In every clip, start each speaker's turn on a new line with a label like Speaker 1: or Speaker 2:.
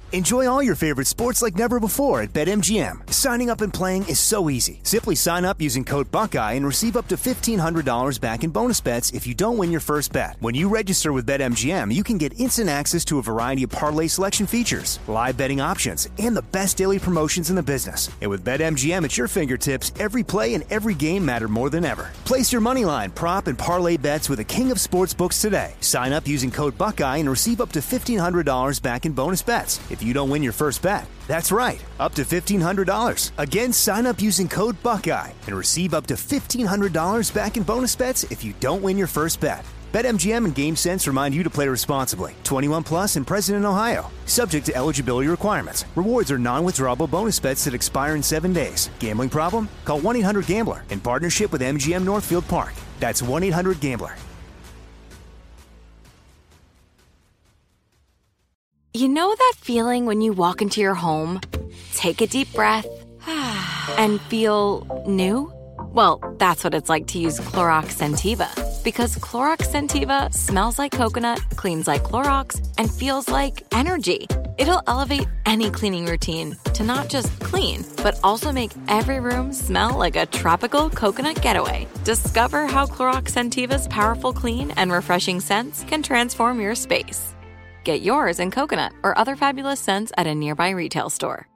Speaker 1: Enjoy all your favorite sports like never before at BetMGM. Signing up and playing is so easy. Simply sign up using code Buckeye and receive up to $1,500 back in bonus bets if you don't win your first bet. When you register with BetMGM, you can get instant access to a variety of parlay selection features, live betting options, and the best daily promotions in the business. And with BetMGM at your fingertips, every play and every game matter more than ever. Place your moneyline, prop, and parlay bets with the king of sportsbooks today. Sign up using code Buckeye and receive up to $1,500 back in bonus bets if you don't win your first bet. That's right, up to $1,500. Again, sign up using code Buckeye and receive up to $1,500 back in bonus bets if you don't win your first bet. BetMGM and GameSense remind you to play responsibly. 21 plus and present in Ohio. Subject to eligibility requirements. Rewards are non-withdrawable bonus bets that expire in 7 days. Gambling problem? Call 1-800-GAMBLER in partnership with MGM Northfield Park. That's 1-800-GAMBLER.
Speaker 2: You know that feeling when you walk into your home, take a deep breath, and feel new? Well, that's what it's like to use Clorox Scentiva. Because Clorox Scentiva smells like coconut, cleans like Clorox, and feels like energy. It'll elevate any cleaning routine to not just clean, but also make every room smell like a tropical coconut getaway. Discover how Clorox Scentiva's powerful clean and refreshing scents can transform your space. Get yours in coconut or other fabulous scents at a nearby retail store.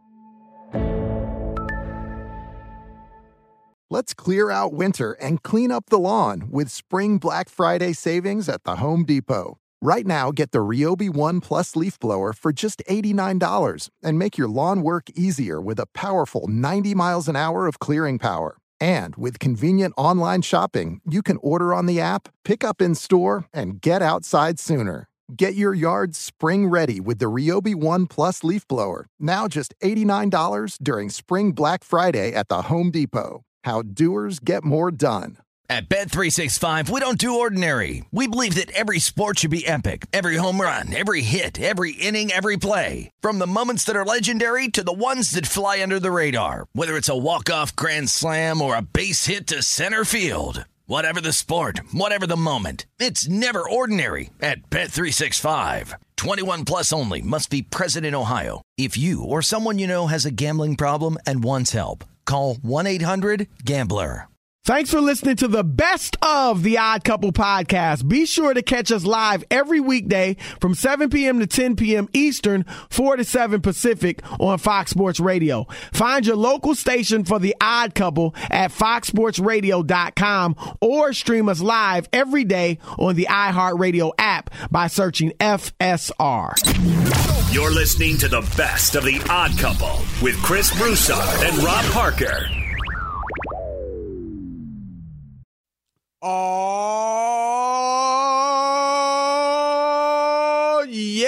Speaker 3: Let's clear out winter and clean up the lawn with Spring Black Friday savings at the Home Depot. Right now, get the Ryobi One Plus leaf blower for just $89 and make your lawn work easier with a powerful 90 miles an hour of clearing power. And with convenient online shopping, you can order on the app, pick up in store, and get outside sooner. Get your yard spring ready with the Ryobi One Plus leaf blower. Now just $89 during Spring Black Friday at the Home Depot. How doers get more done.
Speaker 4: At Bet365, we don't do ordinary. We believe that every sport should be epic. Every home run, every hit, every inning, every play. From the moments that are legendary to the ones that fly under the radar. Whether it's a walk-off grand slam or a base hit to center field. Whatever the sport, whatever the moment, it's never ordinary at Bet365. 21 plus only. Must be present in Ohio. If you or someone you know has a gambling problem and wants help, call 1-800-GAMBLER.
Speaker 5: Thanks for listening to the best of the Odd Couple podcast. Be sure to catch us live every weekday from 7 p.m. to 10 p.m. Eastern, 4 to 7 Pacific on Fox Sports Radio. Find your local station for the Odd Couple at foxsportsradio.com or stream us live every day on the iHeartRadio app by searching FSR.
Speaker 6: You're listening to the best of the Odd Couple with Chris Broussard and Rob Parker.
Speaker 5: Oh,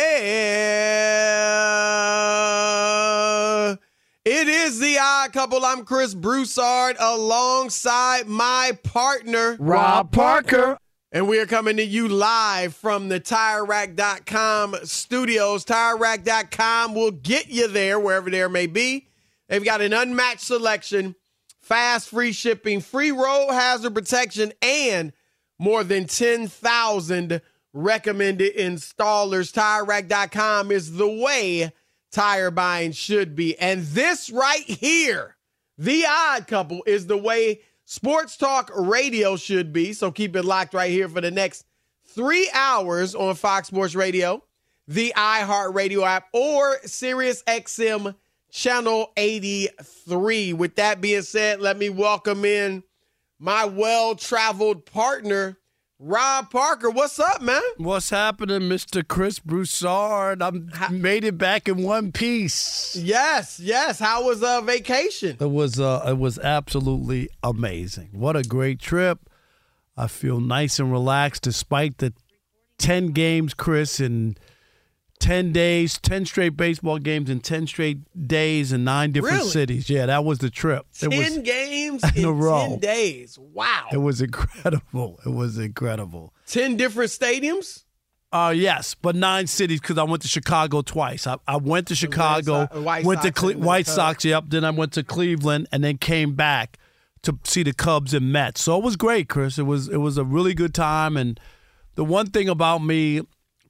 Speaker 5: yeah. It is the Odd Couple. I'm Chris Broussard alongside my partner,
Speaker 7: Rob Parker.
Speaker 5: And we are coming to you live from the TireRack.com studios. TireRack.com will get you there wherever there may be. They've got an unmatched selection, fast, free shipping, free road hazard protection, and more than 10,000 recommended installers. TireRack.com is the way tire buying should be. And this right here, the Odd Couple, is the way sports talk radio should be. So keep it locked right here for the next 3 hours on Fox Sports Radio, the iHeartRadio app, or SiriusXM Channel 83. With that being said, let me welcome in my well-traveled partner, Rob Parker. What's up, man?
Speaker 7: What's happening, Mr. Chris Broussard? I made it back in one piece.
Speaker 5: Yes. How was vacation?
Speaker 7: It was absolutely amazing. What a great trip. I feel nice and relaxed despite the 10 games, Chris, and 10 days, 10 straight baseball games in 10 straight days in 9 different cities. Yeah, that was the trip.
Speaker 5: 10 games in a row. 10 days. Wow.
Speaker 7: It was incredible. 10
Speaker 5: different stadiums?
Speaker 7: Yes, but 9 cities because I went to Chicago twice. I went to Chicago, went to White Sox, yep. Then I went to Cleveland and then came back to see the Cubs and Mets. So it was great, Chris. It was a really good time. And the one thing about me,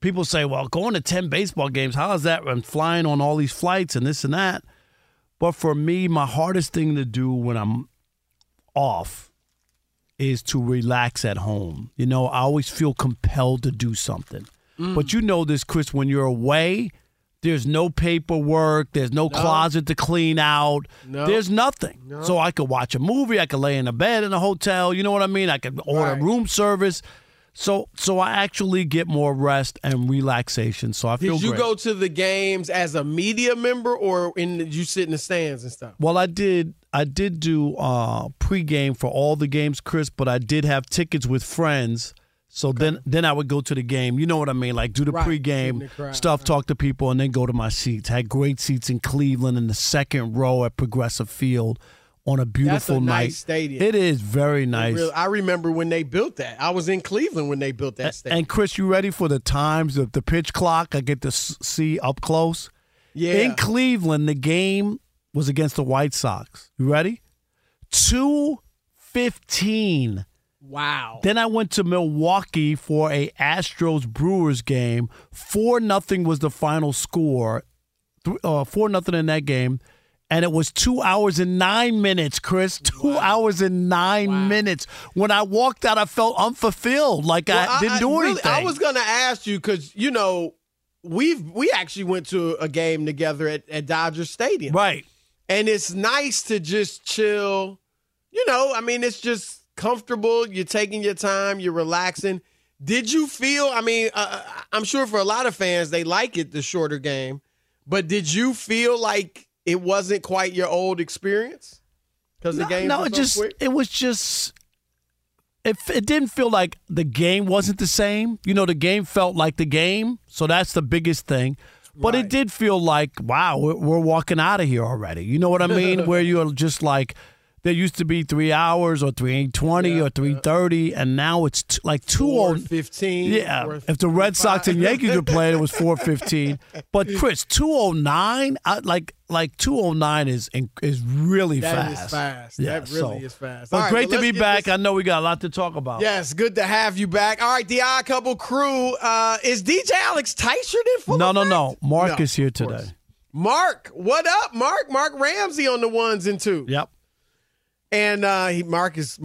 Speaker 7: people say, well, going to 10 baseball games, how is that? I'm flying on all these flights and this and that. But for me, my hardest thing to do when I'm off is to relax at home. You know, I always feel compelled to do something. But you know this, Chris, when you're away, there's no paperwork. There's no closet to clean out. There's nothing. So I could watch a movie. I could lay in a bed in a hotel. You know what I mean? I could order room service. So I actually get more rest and relaxation. So I feel great.
Speaker 5: Did you go to the games as a media member, or you sit in the stands and stuff?
Speaker 7: Well, I did do pregame for all the games, Chris, but I did have tickets with friends. So then I would go to the game. You know what I mean? Like do the pregame stuff, talk to people, and then go to my seats. Had great seats in Cleveland in the second row at Progressive Field on a beautiful night.
Speaker 5: That's a nice stadium.
Speaker 7: It is very nice.
Speaker 5: I remember when they built that. I was in Cleveland when they built that stadium.
Speaker 7: And Chris, you ready for the times of the pitch clock? I get to see up close.
Speaker 5: Yeah.
Speaker 7: In Cleveland, the game was against the White Sox. You ready? 2:15.
Speaker 5: Wow.
Speaker 7: Then I went to Milwaukee for a Astros-Brewers game. 4-0 was the final score. 4-0 in that game. And it was 2 hours and 9 minutes, Chris. 2 hours and 9 minutes. When I walked out, I felt unfulfilled, like I didn't do anything.
Speaker 5: I was going to ask you because, you know, we actually went to a game together at Dodger Stadium.
Speaker 7: Right.
Speaker 5: And it's nice to just chill. You know, I mean, it's just comfortable. You're taking your time. You're relaxing. Did you feel, I mean, I'm sure for a lot of fans, they like it, the shorter game. But did you feel like it wasn't quite your old experience? Because the game was so quick?
Speaker 7: It was just, it didn't feel like the game wasn't the same. You know, the game felt like the game. So that's the biggest thing. But it did feel like, wow, we're walking out of here already. You know what I mean? Where you're just like, there used to be 3 hours or 3:20 or 3:30, and now it's like
Speaker 5: 4:15.
Speaker 7: Yeah, if the Red Sox and Yankees were playing, it was 4:15. But Chris, 2:09, like 2:09 is really fast.
Speaker 5: That is fast.
Speaker 7: Yeah,
Speaker 5: that really is fast.
Speaker 7: But
Speaker 5: All right,
Speaker 7: great to be back.
Speaker 5: This.
Speaker 7: I know we got a lot to talk about.
Speaker 5: Yes, good to have you back. All right, the Odd Couple crew. Is DJ Alex Teichert in full effect?
Speaker 7: No. Mark is here today.
Speaker 5: Mark, what up, Mark? Mark Ramsey on the 1s and 2s.
Speaker 7: Yep.
Speaker 5: And he's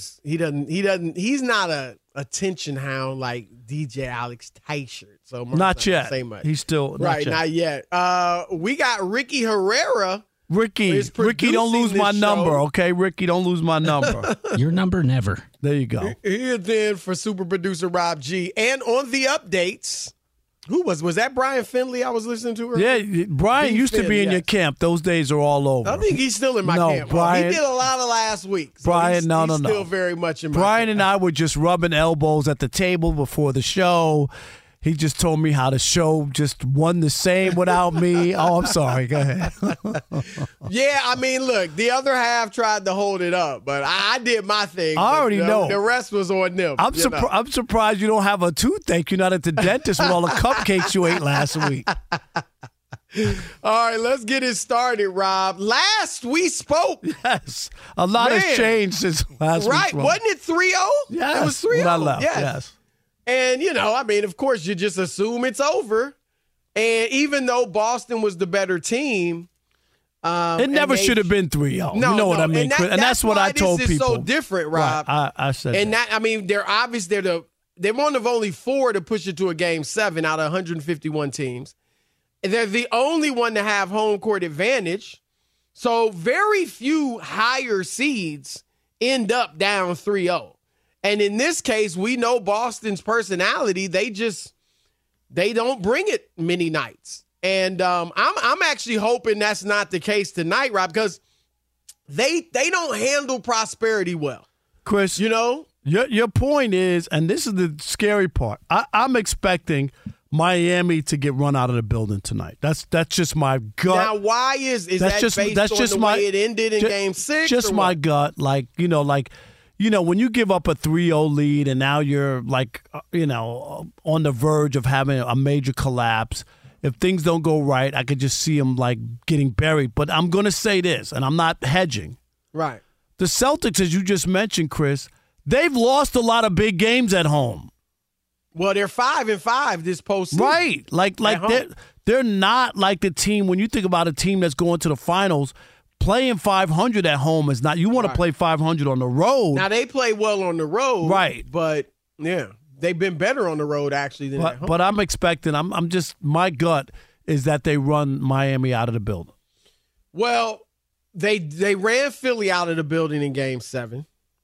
Speaker 5: not a attention hound like DJ Alex Teichert. So Mark's
Speaker 7: not yet.
Speaker 5: Say much.
Speaker 7: He's still
Speaker 5: not yet. We got Ricky Herrera.
Speaker 7: Ricky, don't lose my number, okay? Ricky, don't lose my number.
Speaker 8: Your number never.
Speaker 7: There you go.
Speaker 5: He is in for super producer Rob G. And on the updates, who was that Brian Finley I was listening to earlier?
Speaker 7: Yeah, Brian used to be in your camp. Those days are all over.
Speaker 5: I think he's still in my camp.
Speaker 7: Brian,
Speaker 5: he did a lot of last week. So
Speaker 7: Brian,
Speaker 5: he's
Speaker 7: no.
Speaker 5: Still very much in my
Speaker 7: Brian
Speaker 5: camp.
Speaker 7: and I were just rubbing elbows at the table before the show. He just told me how the show just won the same without me. Oh, I'm sorry. Go ahead.
Speaker 5: Yeah, I mean, look, the other half tried to hold it up, but I did my thing.
Speaker 7: I already know.
Speaker 5: The rest was on them.
Speaker 7: I'm surprised you don't have a toothache. You're not at the dentist with all the cupcakes you ate last week.
Speaker 5: All right, let's get it started, Rob. Last we spoke.
Speaker 7: Yes. A lot has changed since last week.
Speaker 5: Right. Wasn't it 3-0?
Speaker 7: Yes.
Speaker 5: It was 3-0.
Speaker 7: When I left. Yes.
Speaker 5: And, you know, I mean, of course, you just assume it's over. And even though Boston was the better team,
Speaker 7: it never should have been 3-0.
Speaker 5: No,
Speaker 7: you know what I mean?
Speaker 5: And
Speaker 7: that's what I told people.
Speaker 5: This is so different, Rob.
Speaker 7: Right. I said
Speaker 5: and
Speaker 7: that.
Speaker 5: I mean, they're one of only 4 to push it to a game 7 out of 151 teams. They're the only one to have home court advantage. So very few higher seeds end up down 3-0. And in this case, we know Boston's personality. They don't bring it many nights. And I'm actually hoping that's not the case tonight, Rob, because they don't handle prosperity well.
Speaker 7: Chris,
Speaker 5: you know?
Speaker 7: Your point is, and this is the scary part, I'm expecting Miami to get run out of the building tonight. That's just my gut.
Speaker 5: Now, why is that based on the way it ended in Game 6?
Speaker 7: Just my gut. When you give up a 3-0 lead and now you're on the verge of having a major collapse, if things don't go right, I could just see them getting buried. But I'm going to say this, and I'm not hedging.
Speaker 5: Right.
Speaker 7: The Celtics, as you just mentioned, Chris, they've lost a lot of big games at home.
Speaker 5: Well, they're 5-5 this postseason.
Speaker 7: Right. Like they're not like the team. When you think about a team that's going to the finals, playing 500 at home is not. You want to play 500 on the road.
Speaker 5: Now, they play well on the road.
Speaker 7: Right.
Speaker 5: But, yeah, they've been better on the road, actually, than at home.
Speaker 7: But I'm expecting, I'm just, my gut is that they run Miami out of the building.
Speaker 5: Well, they ran Philly out of the building in Game 7.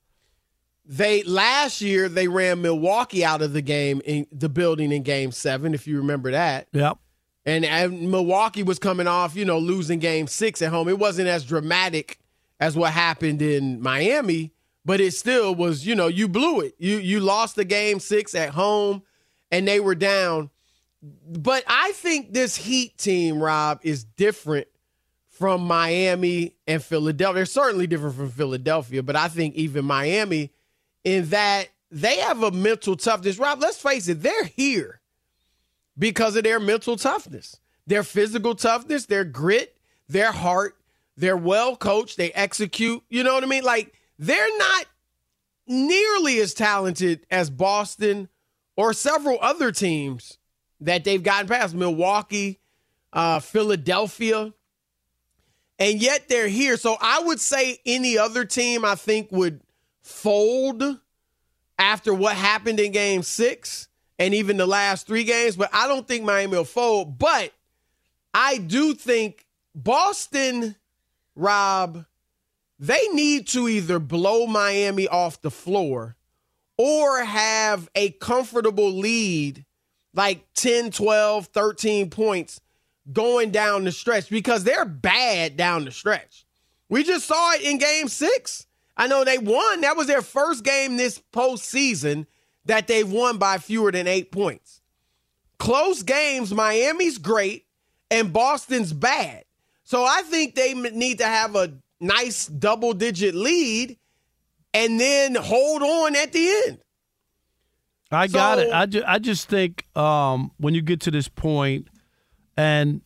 Speaker 5: Last year they ran Milwaukee out of the building in Game 7, if you remember that.
Speaker 7: Yep.
Speaker 5: And Milwaukee was coming off, losing Game 6 at home. It wasn't as dramatic as what happened in Miami, but it still was, you blew it. You lost the Game 6 at home, and they were down. But I think this Heat team, Rob, is different from Miami and Philadelphia. They're certainly different from Philadelphia, but I think even Miami, in that they have a mental toughness. Rob, let's face it, they're here because of their mental toughness, their physical toughness, their grit, their heart. They're well coached. They execute. You know what I mean? Like, they're not nearly as talented as Boston or several other teams that they've gotten past, Milwaukee, Philadelphia, and yet they're here. So I would say any other team I think would fold after what happened in Game 6 and even the last 3 games, but I don't think Miami will fold. But I do think Boston, Rob, they need to either blow Miami off the floor or have a comfortable lead, like 10, 12, 13 points going down the stretch, because they're bad down the stretch. We just saw it in Game 6. I know they won. That was their first game this postseason that they've won by fewer than 8 points. Close games, Miami's great, and Boston's bad. So I think they need to have a nice double-digit lead and then hold on at the end.
Speaker 7: I got it. I just think when you get to this point and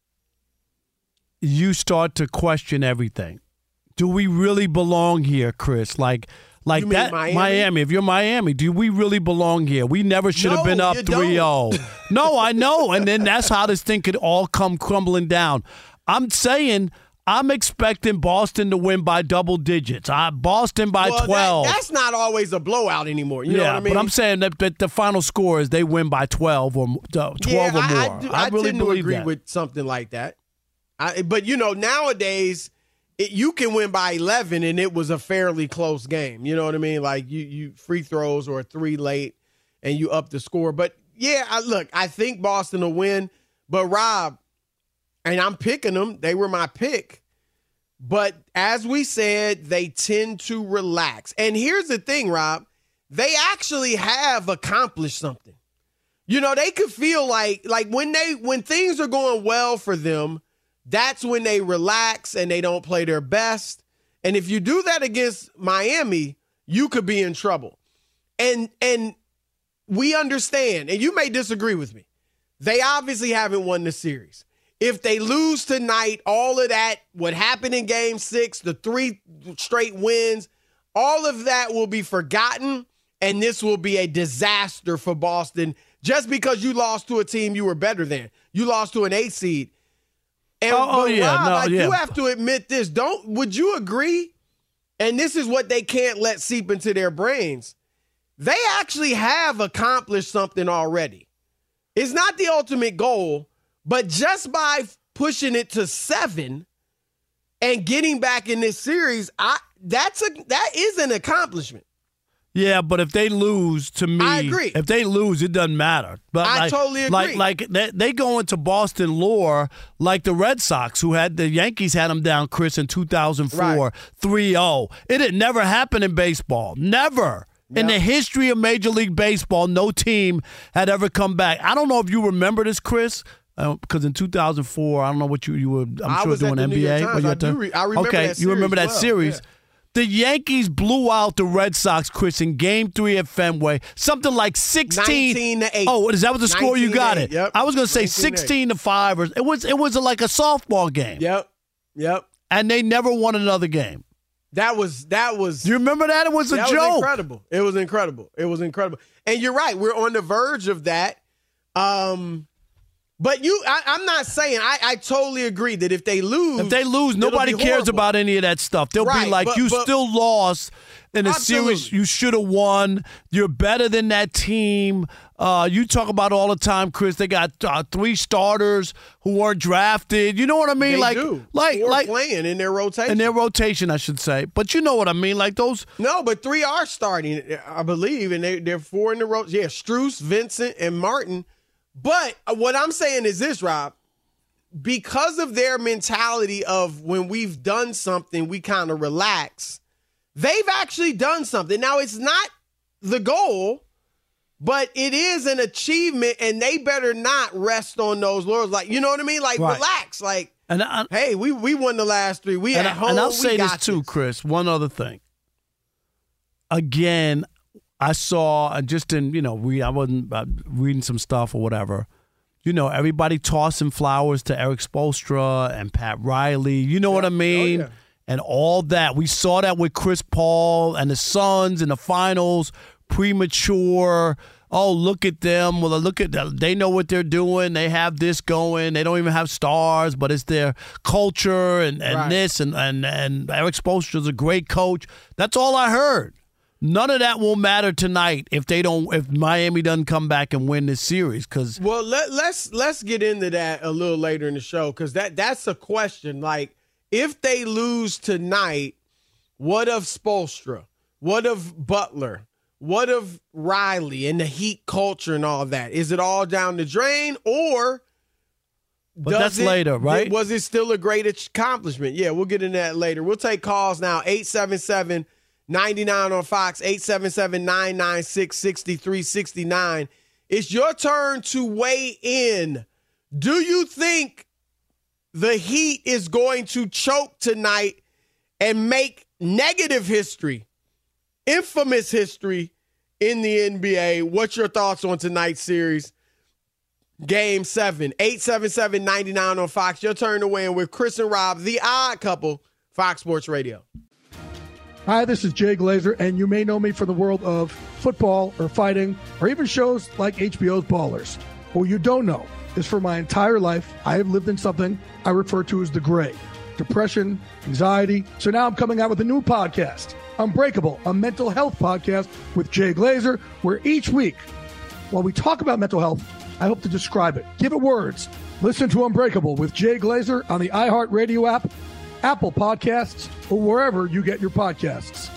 Speaker 7: you start to question everything, do we really belong here, Chris? Like that, Miami? If you're Miami, do we really belong here? We never should have been up 3-0. No, I know. And then that's how this thing could all come crumbling down. I'm saying I'm expecting Boston to win by double digits. Boston by 12.
Speaker 5: That's not always a blowout anymore. You know what I mean?
Speaker 7: But I'm saying that the final score is they win by 12 or 12 or more.
Speaker 5: I
Speaker 7: really
Speaker 5: tend to
Speaker 7: believe
Speaker 5: agree
Speaker 7: that.
Speaker 5: with something like that. But, nowadays – you can win by 11, and it was a fairly close game. You know what I mean? Like, you free throws or 3 late, and you up the score. But, yeah, I think Boston will win. But, Rob, and I'm picking them. They were my pick. But as we said, they tend to relax. And here's the thing, Rob. They actually have accomplished something. They could feel like when things are going well for them, that's when they relax and they don't play their best. And if you do that against Miami, you could be in trouble. And we understand, and you may disagree with me, they obviously haven't won the series. If they lose tonight, all of that, what happened in Game 6, the 3 straight wins, all of that will be forgotten, and this will be a disaster for Boston just because you lost to a team you were better than. You lost to an 8 seed. And Rob, you have to admit this. Would you agree? And this is what they can't let seep into their brains. They actually have accomplished something already. It's not the ultimate goal, but just by pushing it to 7 and getting back in this series, that is an accomplishment.
Speaker 7: Yeah, but if they lose, to me,
Speaker 5: I agree.
Speaker 7: If they lose, it doesn't matter. But
Speaker 5: I totally agree.
Speaker 7: Like they go into Boston lore like the Red Sox, the Yankees had them down, Chris, in 2004, 3-0. It had never happened in baseball. Never. Yep. In the history of Major League Baseball, no team had ever come back. I don't know if you remember this, Chris, because in 2004, I don't know what you were, I'm sure, doing NBA.
Speaker 5: I remember that series.
Speaker 7: You remember that series.
Speaker 5: Yeah.
Speaker 7: The Yankees blew out the Red Sox, Chris, in Game 3 at Fenway. Something like 16
Speaker 5: 19-8.
Speaker 7: Oh, is that what the score you got it?
Speaker 5: Yep.
Speaker 7: I was going to say 16-5. It was like a softball game.
Speaker 5: Yep.
Speaker 7: And they never won another game.
Speaker 5: That was.
Speaker 7: You remember that? It was a joke.
Speaker 5: Was incredible. It was incredible. And you're right. We're on the verge of that. But I'm not saying. I totally agree that if they lose,
Speaker 7: nobody cares about any of that stuff. They'll be like, you still lost in a series you should have won. You're better than that team. You talk about all the time, Chris. They got 3 starters who weren't drafted. You know what I mean?
Speaker 5: They do. Like playing in their rotation.
Speaker 7: In their rotation, I should say. But you know what I mean? Like those.
Speaker 5: No, but 3 are starting, I believe, and they're 4 in the rotation. Yeah, Strus, Vincent, and Martin. But what I'm saying is this, Rob. Because of their mentality of when we've done something, we kind of relax. They've actually done something. Now, it's not the goal, but it is an achievement, and they better not rest on those laurels. Like, you know what I mean? Like, relax. Like, hey, we won the last 3. We at home.
Speaker 7: And I'll say this too, Chris. One other thing. Again, I saw just in, I wasn't reading some stuff or whatever. Everybody tossing flowers to Eric Spoelstra and Pat Riley. You know what I mean? Oh, yeah. And all that. We saw that with Chris Paul and the Suns in the finals. Premature. Oh, look at them. Well, look at them. They know what they're doing. They have this going. They don't even have stars, but it's their culture and this. And Eric Spoelstra's a great coach. That's all I heard. None of that will matter tonight if Miami doesn't come back and win this series.
Speaker 5: Well, let's get into that a little later in the show, because that's a question. Like, if they lose tonight, what of Spoelstra? What of Butler? What of Riley and the Heat culture and all that? Is it all down the drain, or?
Speaker 7: But that's later, right?
Speaker 5: Was it still a great accomplishment? Yeah, we'll get into that later. We'll take calls now. 877-99 on Fox, 877-996-6369. It's your turn to weigh in. Do you think the Heat is going to choke tonight and make negative history, infamous history in the NBA? What's your thoughts on tonight's series? Game 7, 877-99 on Fox. Your turn to weigh in with Chris and Rob, the Odd Couple, Fox Sports Radio.
Speaker 8: Hi, this is Jay Glazer, and you may know me from the world of football or fighting or even shows like HBO's Ballers. What you don't know is for my entire life, I have lived in something I refer to as the gray. Depression, anxiety. So now I'm coming out with a new podcast, Unbreakable, a mental health podcast with Jay Glazer, where each week, while we talk about mental health, I hope to describe it, give it words. Listen to Unbreakable with Jay Glazer on the iHeartRadio app, Apple Podcasts, or wherever you get your podcasts.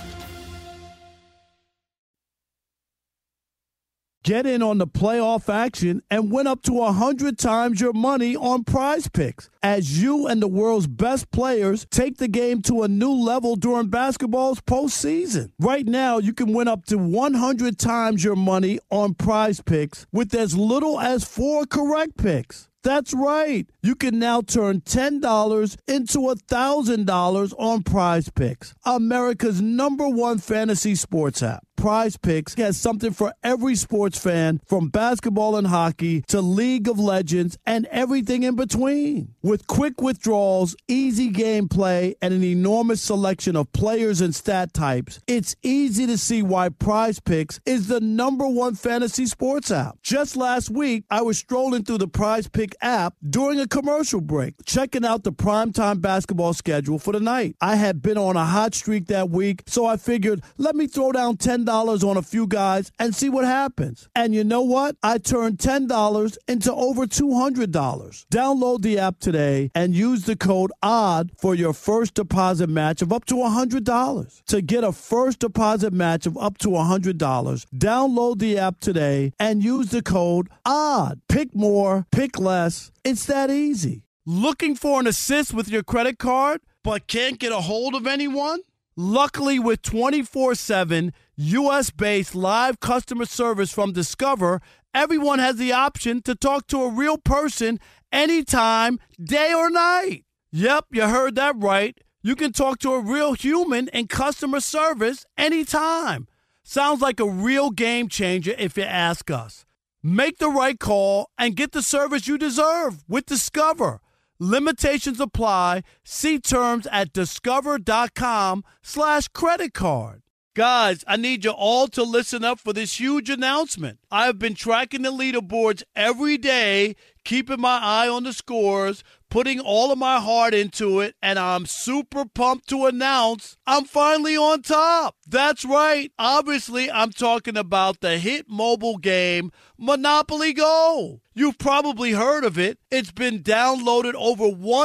Speaker 7: Get in on the playoff action and win up to 100 times your money on Prize Picks as you and the world's best players take the game to a new level during basketball's postseason. Right now, you can win up to 100 times your money on Prize Picks with as little as 4 correct picks. That's right. You can now turn $10 into $1,000 on Prize Picks, America's #1 fantasy sports app. Prize Picks has something for every sports fan, from basketball and hockey to League of Legends and everything in between. With quick withdrawals, easy gameplay, and an enormous selection of players and stat types, it's easy to see why Prize Picks is the #1 fantasy sports app. Just last week, I was strolling through the Prize Pick app during a commercial break, checking out the primetime basketball schedule for the night. I had been on a hot streak that week, so I figured, let me throw down $10 on a few guys and see what happens. And you know what? I turned $10 into over $200. Download the app today and use the code ODD for your first deposit match of up to $100. To get a first deposit match of up to $100, download the app today and use the code ODD. Pick more, pick less. It's that easy. Looking for an assist with your credit card but can't get a hold of anyone? Luckily, with 24/7 U.S.-based live customer service from Discover, everyone has the option to talk to a real person anytime, day or night. Yep, you heard that right. You can talk to a real human in customer service anytime. Sounds like a real game changer if you ask us. Make the right call and get the service you deserve with Discover. Limitations apply. See terms at discover.com/creditcard. Guys, I need you all to listen up for this huge announcement. I have been tracking the leaderboards every day, keeping my eye on the scores, putting all of my heart into it, and I'm super pumped to announce I'm finally on top. That's right. Obviously, I'm talking about the hit mobile game, Monopoly Go. You've probably heard of it. It's been downloaded over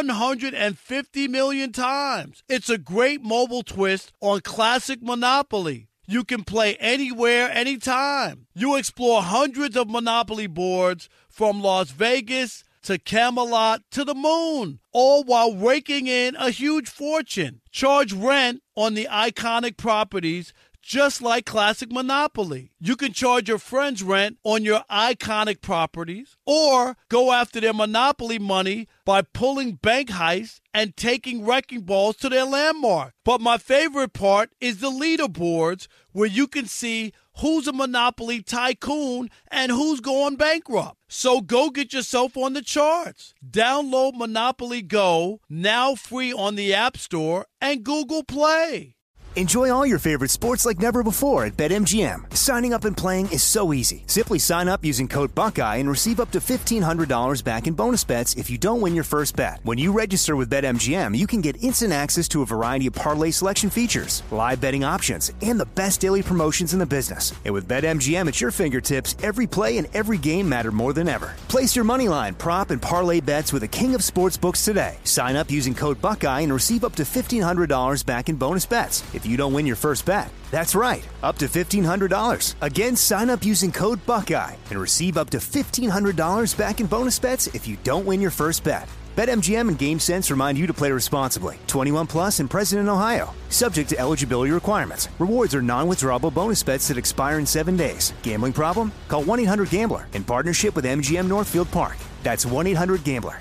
Speaker 7: 150 million times. It's a great mobile twist on classic Monopoly. You can play anywhere, anytime. You explore hundreds of Monopoly boards from Las Vegas to Camelot to the moon, all while raking in a huge fortune. Charge rent on the iconic properties just like classic Monopoly. You can charge your friends rent on your iconic properties or go after their Monopoly money by pulling bank heists and taking wrecking balls to their landmark. But my favorite part is the leaderboards where you can see who's a Monopoly tycoon and who's going bankrupt. So go get yourself on the charts. Download Monopoly Go, now free on the App Store and Google Play.
Speaker 1: Enjoy all your favorite sports like never before at BetMGM. Signing up and playing is so easy. Simply sign up using code Buckeye and receive up to $1,500 back in bonus bets if you don't win your first bet. When you register with BetMGM, you can get instant access to a variety of parlay selection features, live betting options, and the best daily promotions in the business. And with BetMGM at your fingertips, every play and every game matter more than ever. Place your moneyline, prop, and parlay bets with the king of sportsbooks today. Sign up using code Buckeye and receive up to $1,500 back in bonus bets if you don't win your first bet. That's right, up to $1,500. Again, sign up using code Buckeye and receive up to $1,500 back in bonus bets if you don't win your first bet. BetMGM and GameSense remind you to play responsibly. 21 plus and present in Ohio. Subject to eligibility requirements. Rewards are non-withdrawable bonus bets that expire in 7 days. Gambling problem? Call 1-800-GAMBLER in partnership with MGM Northfield Park. That's 1-800-GAMBLER.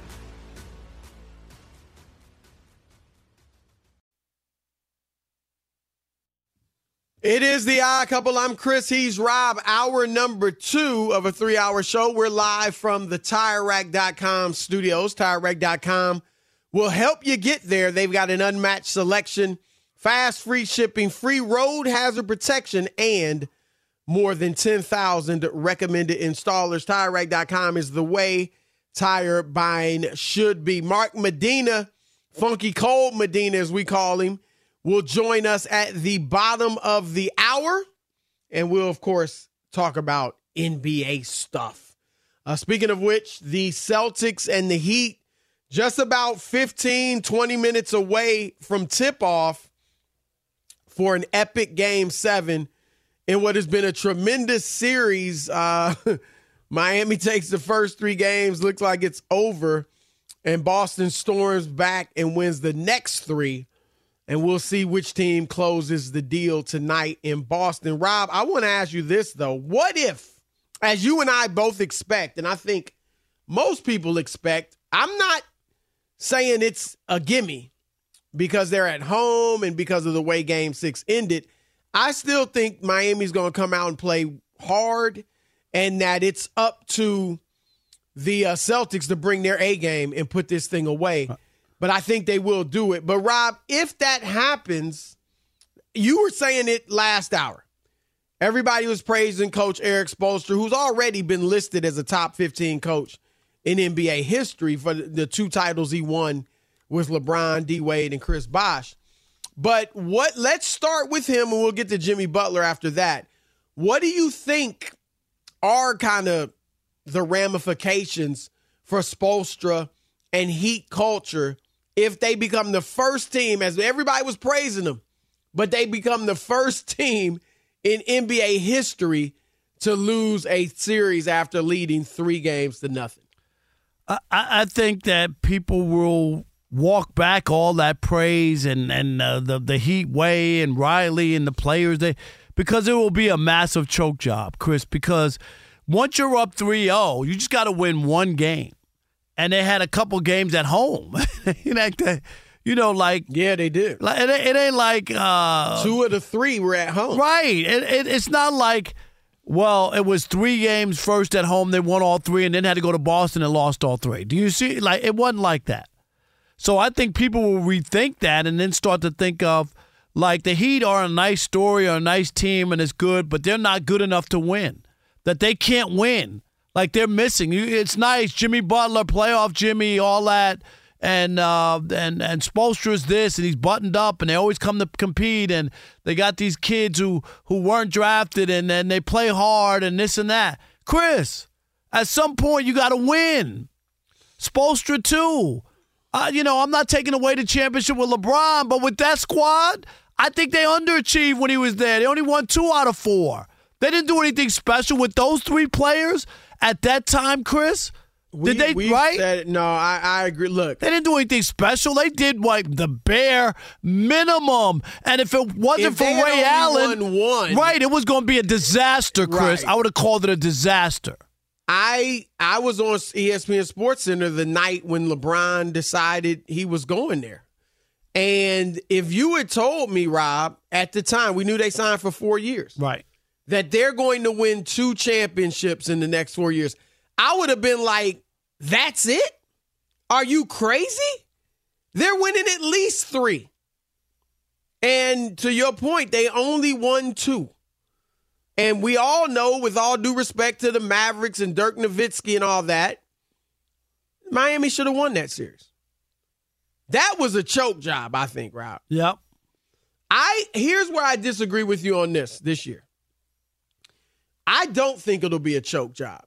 Speaker 5: It is the Odd Couple. I'm Chris. He's Rob. Hour number 2 of a 3-hour show. We're live from the TireRack.com studios. TireRack.com will help you get there. They've got an unmatched selection, fast, free shipping, free road hazard protection, and more than 10,000 recommended installers. TireRack.com is the way tire buying should be. Mark Medina, Funky Cold Medina as we call him, will join us at the bottom of the hour, and we'll, of course, talk about NBA stuff. Speaking of which, the Celtics and the Heat just about 15, 20 minutes away from tip-off for an epic Game 7 in what has been a tremendous series. Miami takes the first 3 games, looks like it's over, and Boston storms back and wins the next 3. And we'll see which team closes the deal tonight in Boston. Rob, I want to ask you this, though. What if, as you and I both expect, and I think most people expect, I'm not saying it's a gimme because they're at home and because of the way Game 6 ended. I still think Miami's going to come out and play hard and that it's up to the Celtics to bring their A game and put this thing away. But I think they will do it. But, Rob, if that happens, you were saying it last hour. Everybody was praising Coach Eric Spoelstra, who's already been listed as a top 15 coach in NBA history for the 2 titles he won with LeBron, D-Wade, and Chris Bosh. But let's start with him, and we'll get to Jimmy Butler after that. What do you think are kind of the ramifications for Spoelstra and Heat culture if they become the first team, as everybody was praising them, but they become the first team in NBA history to lose a series after leading 3-0?
Speaker 7: I think that people will walk back all that praise and the Heat way and Riley and the players, because it will be a massive choke job, Chris, because once you're up 3-0, you just got to win 1 game. And they had a couple games at home. Yeah, they did. It ain't like
Speaker 5: 2 of the 3 were at home.
Speaker 7: Right. It's not like Well, it was 3 games first at home. They won all 3 and then had to go to Boston and lost all 3. Do you see? Like, it wasn't like that. So I think people will rethink that and then start to think of, like, the Heat are a nice story or a nice team and it's good, but they're not good enough to win. That they can't win. Like, they're missing. It's nice. Jimmy Butler, playoff Jimmy, all that. And Spoelstra's this, and he's buttoned up, and they always come to compete, and they got these kids who weren't drafted, and then they play hard, and this and that. Chris, at some point, you got to win. Spoelstra, too. I'm not taking away the championship with LeBron, but with that squad, I think they underachieved when he was there. They only won 2 out of 4. They didn't do anything special with those 3 players at that time, Chris. Did they, right?
Speaker 5: No, I agree. Look.
Speaker 7: They didn't do anything special. They did, like, the bare minimum. And if it wasn't for Ray Allen, right, it was going to be a disaster, Chris. Right. I would have called it a disaster.
Speaker 5: I was on ESPN SportsCenter the night when LeBron decided he was going there. And if you had told me, Rob, at the time, we knew they signed for 4 years.
Speaker 7: Right.
Speaker 5: That they're going to win 2 championships in the next 4 years, I would have been like, that's it? Are you crazy? They're winning at least 3. And to your point, they only won 2. And we all know, with all due respect to the Mavericks and Dirk Nowitzki and all that, Miami should have won that series. That was a choke job, I think, Rob.
Speaker 7: Yep.
Speaker 5: Here's where I disagree with you on this year. I don't think it'll be a choke job.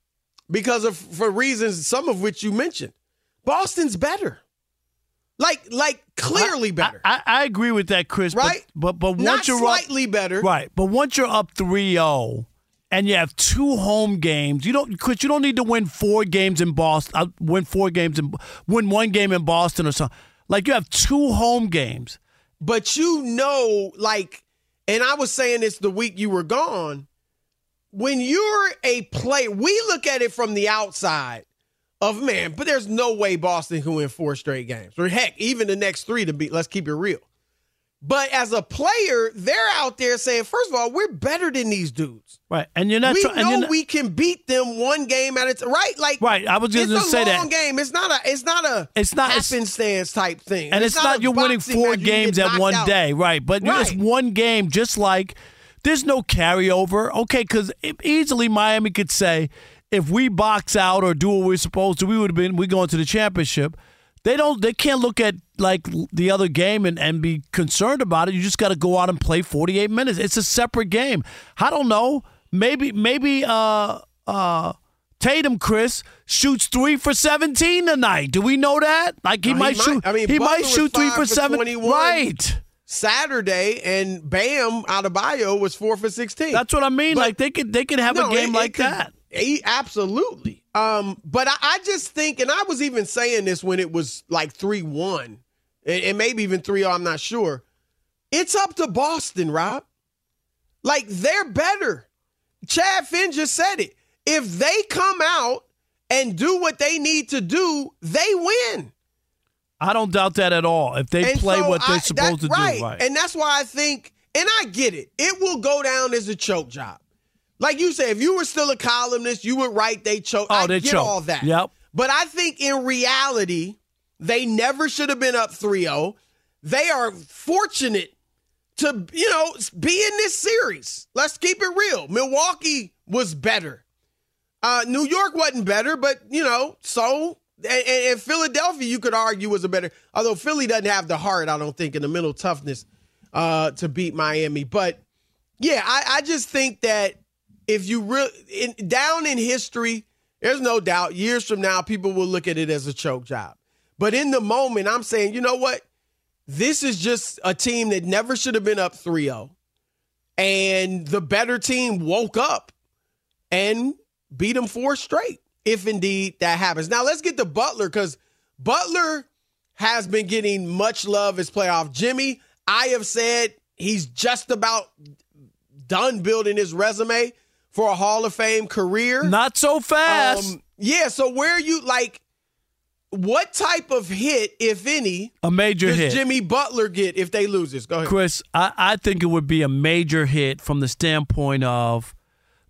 Speaker 5: For reasons, some of which you mentioned. Boston's better. Like clearly better.
Speaker 7: I agree with that, Chris.
Speaker 5: Right?
Speaker 7: But once
Speaker 5: not
Speaker 7: you're
Speaker 5: slightly
Speaker 7: up,
Speaker 5: better.
Speaker 7: Right. But once you're up 3-0 and you have 2 home games, Chris, you don't need to win 4 games in Boston. Win 1 game in Boston or something. Like, you have 2 home games.
Speaker 5: But and I was saying this the week you were gone. When you're a player, we look at it from the outside of, man, but there's no way Boston can win 4 straight games. Or heck, even the next 3 to beat. Let's keep it real. But as a player, they're out there saying, first of all, we're better than these dudes.
Speaker 7: Right. And you're not
Speaker 5: we can beat them 1 game at a time. Right? Like,
Speaker 7: right. I was going to say that.
Speaker 5: It's a long game. It's not happenstance type thing.
Speaker 7: And it's not you're winning 4 games at one day. Right. But it's 1 game, just like there's no carryover. Okay, because easily Miami could say, if we box out or do what we're supposed to, we going to the championship. They can't look at like the other game and be concerned about it. You just got to go out and play 48 minutes. It's a separate game. I don't know. Maybe Tatum, Chris, shoots 3 for 17 tonight. Do we know that? Like he might shoot 3 for 7. Right.
Speaker 5: Saturday, and Bam Adebayo was 4 for 16.
Speaker 7: That's what I mean. But, like they could have a game like that.
Speaker 5: Absolutely. But I just think, and I was even saying this when it was like 3-1, and maybe even 3-0, I'm not sure. It's up to Boston, Rob. Like, they're better. Chad Finn just said it. If they come out and do what they need to do, they win.
Speaker 7: I don't doubt that at all. If they play what they're supposed to do. Right.
Speaker 5: And that's why I think, and I get it, it will go down as a choke job. Like you said, if you were still a columnist, you would write they choke. I get all that.
Speaker 7: Yep.
Speaker 5: But I think in reality, they never should have been up 3-0. They are fortunate to, be in this series. Let's keep it real. Milwaukee was better. New York wasn't better, but, so. And Philadelphia, you could argue, was a better. Although Philly doesn't have the heart, I don't think, and the mental toughness to beat Miami. But, yeah, I just think that if you down in history, there's no doubt years from now people will look at it as a choke job. But in the moment, I'm saying, you know what? This is just a team that never should have been up 3-0. And the better team woke up and beat them 4 straight, if indeed that happens. Now, let's get to Butler, because Butler has been getting much love as playoff Jimmy. I have said he's just about done building his resume for a Hall of Fame career.
Speaker 7: Not so fast.
Speaker 5: So where are you, what type of hit, if any,
Speaker 7: a major hit,
Speaker 5: does Jimmy Butler get if they lose this? Go ahead.
Speaker 7: Chris, I think it would be a major hit from the standpoint of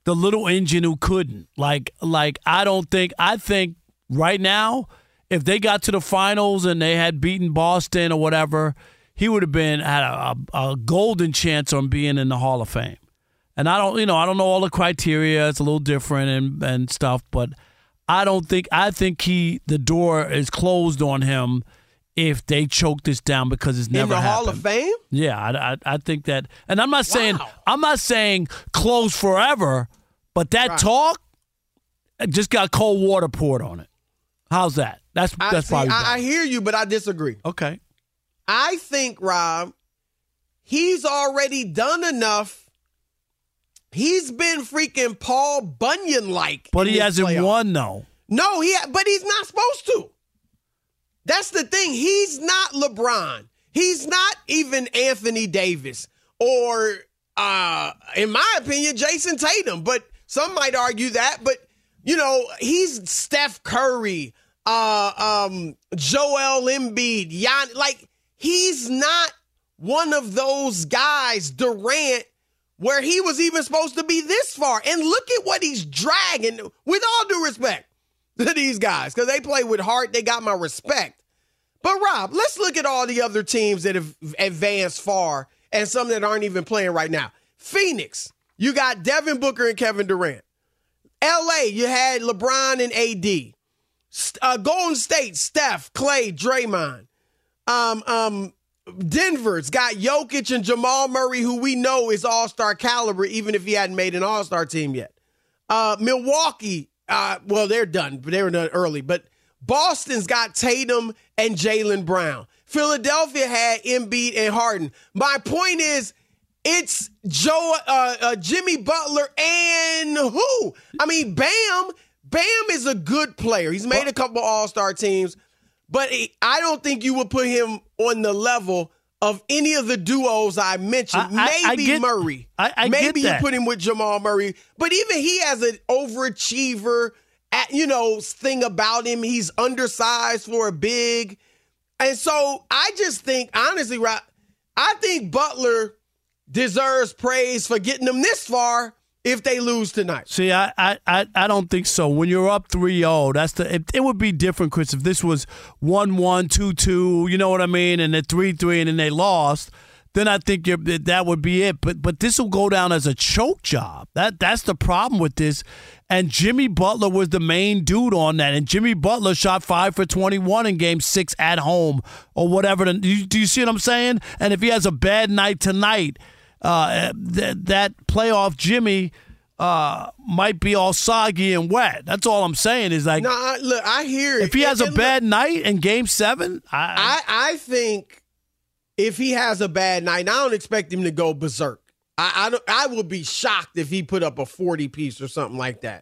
Speaker 7: the little engine who couldn't. Like I think right now, if they got to the finals and they had beaten Boston or whatever, he would have had a golden chance on being in the Hall of Fame. And I don't know all the criteria. It's a little different and stuff, but I think the door is closed on him if they choke this down because it's never happened.
Speaker 5: In the Hall of Fame?
Speaker 7: Yeah, I think that. And I'm not saying close forever, but that talk just got cold water poured on it. How's that? That's probably.
Speaker 5: I hear you, but I disagree.
Speaker 7: Okay.
Speaker 5: I think, Rob, he's already done enough. He's been freaking Paul Bunyan-like.
Speaker 7: But he hasn't won, though.
Speaker 5: No, but he's not supposed to. That's the thing. He's not LeBron. He's not even Anthony Davis or, in my opinion, Jason Tatum. But some might argue that. But, he's Steph Curry, Joel Embiid, he's not one of those guys, Durant, where he was even supposed to be this far. And look at what he's dragging, with all due respect to these guys, because they play with heart. They got my respect. But, Rob, let's look at all the other teams that have advanced far and some that aren't even playing right now. Phoenix, you got Devin Booker and Kevin Durant. L.A., you had LeBron and A.D. Golden State, Steph, Clay, Draymond. Denver's got Jokic and Jamal Murray, who we know is all-star caliber, even if he hadn't made an all-star team yet. Milwaukee, they're done, but they were done early. But Boston's got Tatum and Jaylen Brown. Philadelphia had Embiid and Harden. My point is, it's Jimmy Butler and who? I mean, Bam. Bam is a good player. He's made a couple all-star teams, but I don't think you would put him on the level of any of the duos I mentioned. Maybe Murray. Maybe you put him with Jamal Murray, but even he has an overachiever thing about him. He's undersized for a big. And so I just think, honestly, Rob, I think Butler deserves praise for getting them this far if they lose tonight.
Speaker 7: See, I don't think so. When you're up 3-0, it would be different, Chris, if this was 1-1, 2-2, you know what I mean, and then 3-3 and then they lost. Then I think that would be it. But this will go down as a choke job. That's the problem with this. And Jimmy Butler was the main dude on that. And Jimmy Butler shot 5 for 21 in Game 6 at home or whatever. Do you see what I'm saying? And if he has a bad night tonight, that playoff Jimmy might be all soggy and wet. That's all I'm saying is like.
Speaker 5: No, look, I hear it.
Speaker 7: If he has a bad night in Game 7,
Speaker 5: I think if he has a bad night, I don't expect him to go berserk. I would be shocked if he put up a 40-piece or something like that.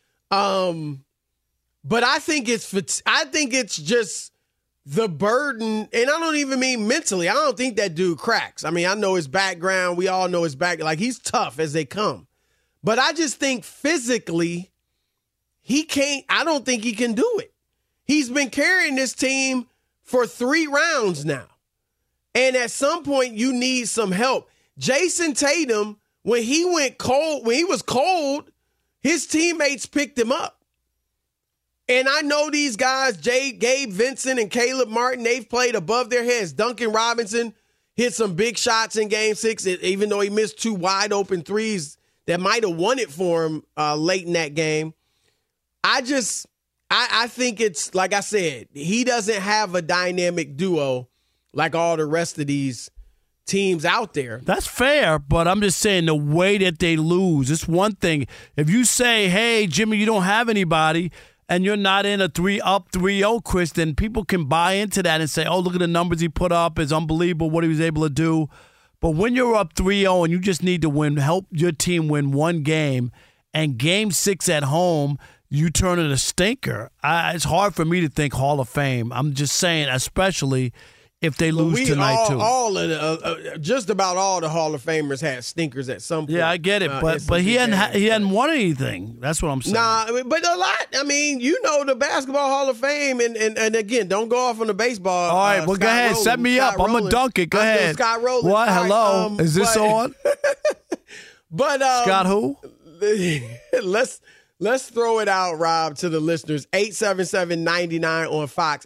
Speaker 5: But I think it's just the burden, and I don't even mean mentally. I don't think that dude cracks. I mean, I know his background. We all know his background. Like, he's tough as they come. But I just think physically, I don't think he can do it. He's been carrying this team for 3 rounds now. And at some point, you need some help. Jason Tatum, when he was cold, his teammates picked him up. And I know these guys, Gabe Vincent and Caleb Martin, they've played above their heads. Duncan Robinson hit some big shots in Game 6, even though he missed 2 wide open threes that might have won it for him late in that game. I think it's, like I said, he doesn't have a dynamic duo like all the rest of these teams out there. That's
Speaker 7: fair, but I'm just saying the way that they lose, it's one thing. If you say, hey, Jimmy, you don't have anybody, and you're not in a 3-0, Chris, then people can buy into that and say, oh, look at the numbers he put up. It's unbelievable what he was able to do. But when you're up 3-0 and you just need to help your team win one game, and Game 6 at home, you turn it a stinker, it's hard for me to think Hall of Fame. I'm just saying, especially if they lose tonight, too.
Speaker 5: Just about all the Hall of Famers had stinkers at some point.
Speaker 7: Yeah, I get it, but he hadn't won anything. That's what I'm saying.
Speaker 5: Nah, but a lot. I mean, the Basketball Hall of Fame, and again, don't go off on the baseball.
Speaker 7: All right, well, go ahead. Set me up. I'm going to dunk it. Go ahead.
Speaker 5: Scott Rowland.
Speaker 7: What? Hello? Is this on?
Speaker 5: But
Speaker 7: Scott who?
Speaker 5: let's throw it out, Rob, to the listeners. 877-99 on Fox,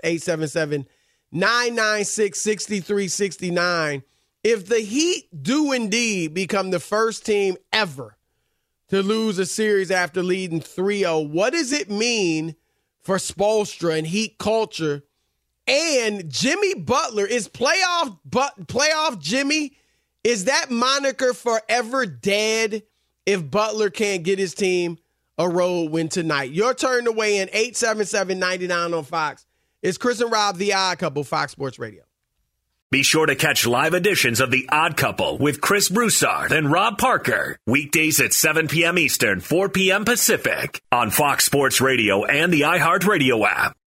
Speaker 5: 877-996-6369. If the Heat do indeed become the first team ever to lose a series after leading 3-0, what does it mean for Spoelstra and Heat culture? And Jimmy Butler, is playoff Jimmy, is that moniker forever dead if Butler can't get his team a road win tonight? Your turn to weigh in, 877-99 on Fox. It's Chris and Rob, The Odd Couple, Fox Sports Radio.
Speaker 6: Be sure to catch live editions of The Odd Couple with Chris Broussard and Rob Parker. Weekdays at 7 p.m. Eastern, 4 p.m. Pacific on Fox Sports Radio and the iHeartRadio app.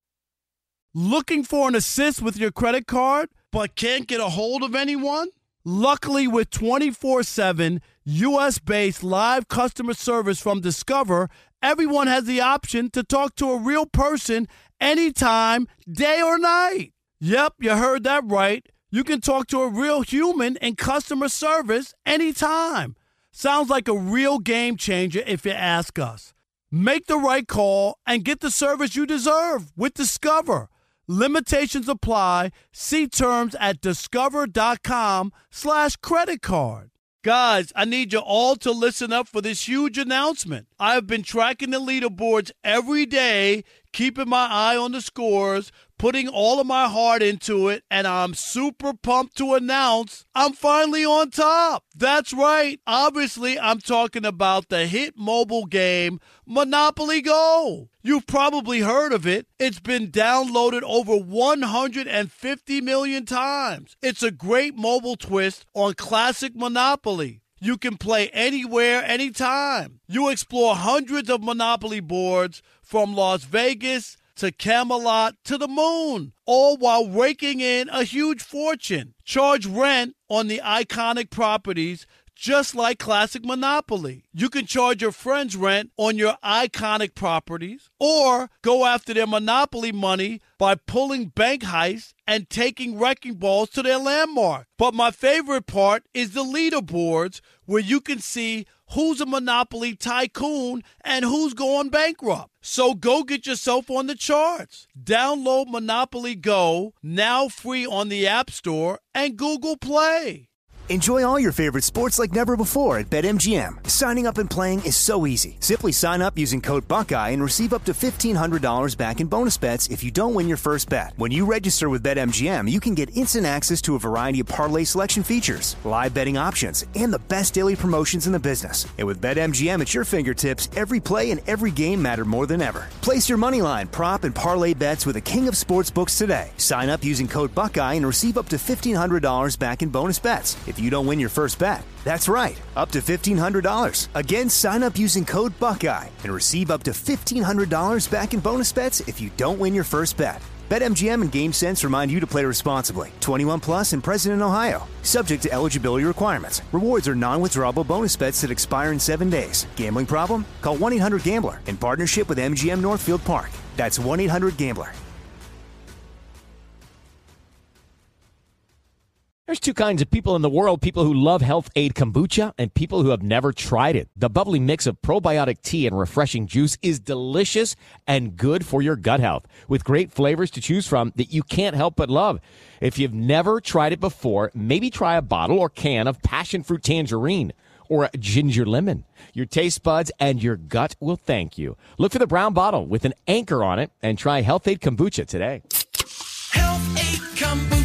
Speaker 7: Looking for an assist with your credit card, but can't get a hold of anyone? Luckily, with 24/7 U.S.-based live customer service from Discover, everyone has the option to talk to a real person anytime, day or night. Yep, you heard that right. You can talk to a real human in customer service anytime. Sounds like a real game changer if you ask us. Make the right call and get the service you deserve with Discover. Limitations apply. See terms at discover.com/credit card. Guys, I need you all to listen up for this huge announcement. I have been tracking the leaderboards every day, keeping my eye on the scores, putting all of my heart into it, and I'm super pumped to announce I'm finally on top. That's right. Obviously, I'm talking about the hit mobile game, Monopoly Go. You've probably heard of it. It's been downloaded over 150 million times. It's a great mobile twist on classic Monopoly. You can play anywhere, anytime. You explore hundreds of Monopoly boards from Las Vegas to Camelot to the moon, all while raking in a huge fortune. Charge rent on the iconic properties just like classic Monopoly. You can charge your friends rent on your iconic properties or go after their Monopoly money by pulling bank heists and taking wrecking balls to their landmark. But my favorite part is the leaderboards where you can see who's a Monopoly tycoon and who's going bankrupt. So go get yourself on the charts. Download Monopoly Go, now free on the App Store and Google Play.
Speaker 1: Enjoy all your favorite sports like never before at BetMGM. Signing up and playing is so easy. Simply sign up using code Buckeye and receive up to $1,500 back in bonus bets if you don't win your first bet. When you register with BetMGM, you can get instant access to a variety of parlay selection features, live betting options, and the best daily promotions in the business. And with BetMGM at your fingertips, every play and every game matter more than ever. Place your moneyline, prop, and parlay bets with the king of sportsbooks today. Sign up using code Buckeye and receive up to $1,500 back in bonus bets if you don't win your first bet. That's right, up to $1,500. Again, sign up using code Buckeye and receive up to $1,500 back in bonus bets if you don't win your first bet. BetMGM and GameSense remind you to play responsibly. 21 plus and present in Ohio. Subject to eligibility requirements. Rewards are non-withdrawable bonus bets that expire in 7 days. Gambling problem? Call 1-800-GAMBLER in partnership with MGM Northfield Park. That's 1-800-GAMBLER.
Speaker 9: There's two kinds of people in the world, people who love Health Aid Kombucha and people who have never tried it. The bubbly mix of probiotic tea and refreshing juice is delicious and good for your gut health, with great flavors to choose from that you can't help but love. If you've never tried it before, maybe try a bottle or can of passion fruit tangerine or a ginger lemon. Your taste buds and your gut will thank you. Look for the brown bottle with an anchor on it and try Health Aid Kombucha today.
Speaker 10: Health Aid Kombucha.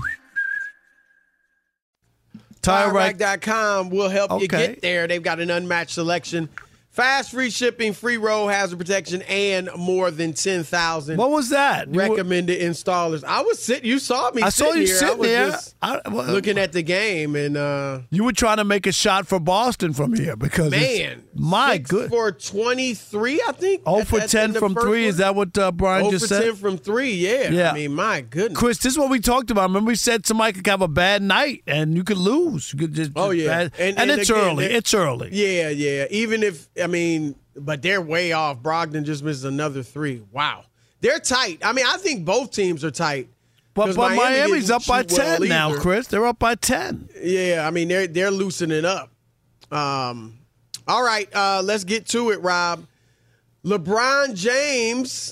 Speaker 5: TireRack.com will help you get there. They've got an unmatched selection. Fast, free shipping, free road hazard protection, and more than 10,000.
Speaker 7: What was that?
Speaker 5: Recommended installers. I was sitting. You saw me.
Speaker 7: I saw you sitting there.
Speaker 5: Just looking at the game, and
Speaker 7: you were trying to make a shot for Boston from here because my good
Speaker 5: for 23, I think.
Speaker 7: 0 for 10 from 3. Is that what Brian just said?
Speaker 5: 0 for 10 from 3. Yeah. I mean, my goodness.
Speaker 7: Chris, this is what we talked about. Remember, we said somebody could have a bad night and you could lose. You could just
Speaker 5: yeah.
Speaker 7: And it's again, early. It's early.
Speaker 5: Yeah. Even if. I mean, but they're way off. Brogdon just missed another 3. Wow. They're tight. I mean, I think both teams are tight.
Speaker 7: But Miami's up by 10 now, Chris. They're up by 10.
Speaker 5: Yeah, I mean, they're loosening up. All right, let's get to it, Rob. LeBron James,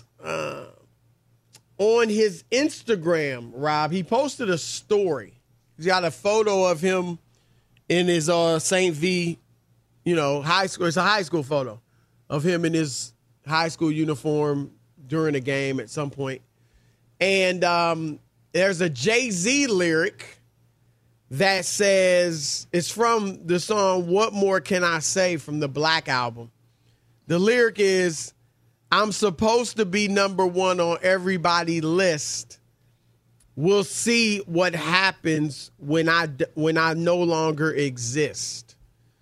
Speaker 5: on his Instagram, Rob, he posted a story. He's got a photo of him in his St. V, high school. It's a high school photo of him in his high school uniform during a game at some point. And there's a Jay-Z lyric that says, it's from the song What More Can I Say from the Black Album. The lyric is, I'm supposed to be number one on everybody's list. We'll see what happens when I no longer exist.